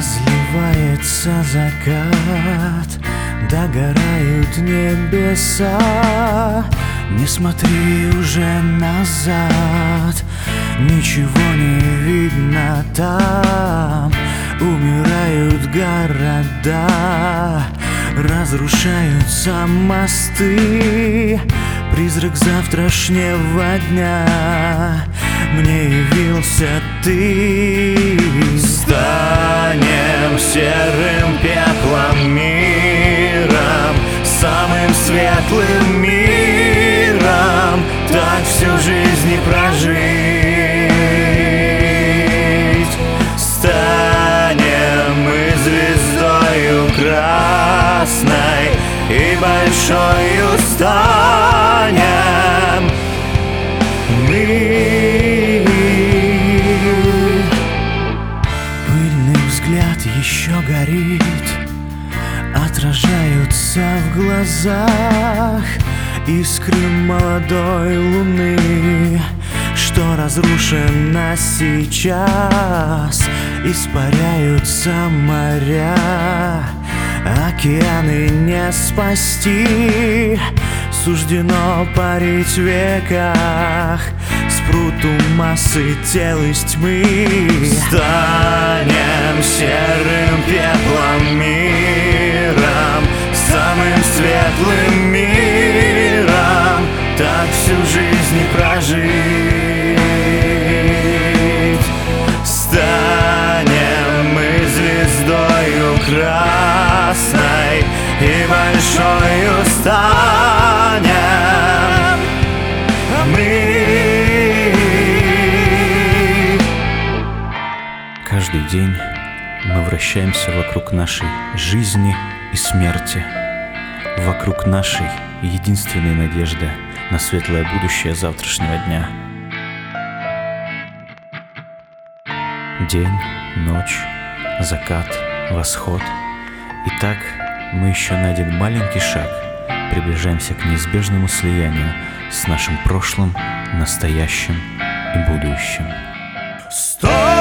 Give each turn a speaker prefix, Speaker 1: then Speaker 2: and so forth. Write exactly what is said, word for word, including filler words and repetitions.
Speaker 1: Разливается закат, догорают небеса. Не смотри уже назад, ничего не видно там. Умирают города, разрушаются мосты. Призрак завтрашнего дня, мне явился ты. Станем серым пеплом миром, самым светлым миром, так всю жизнь и прожить. Станем мы звездою красной и большою станем мы. Пыльный взгляд еще горит, отражаются в глазах искры молодой луны, что разрушена сейчас. Испаряются моря, океаны не спасти. Суждено парить в веках, спрут у массы тел из тьмы. Станем серым пеплом миром, самым светлым миром, так всю жизнь и прожить. Станем мы звездою красной и большою станем мы. Каждый день мы вращаемся вокруг нашей жизни и смерти, вокруг нашей единственной надежды на светлое будущее завтрашнего дня. День, ночь, закат, восход. И так мы еще на один маленький шаг приближаемся к неизбежному слиянию с нашим прошлым, настоящим и будущим. Стоп!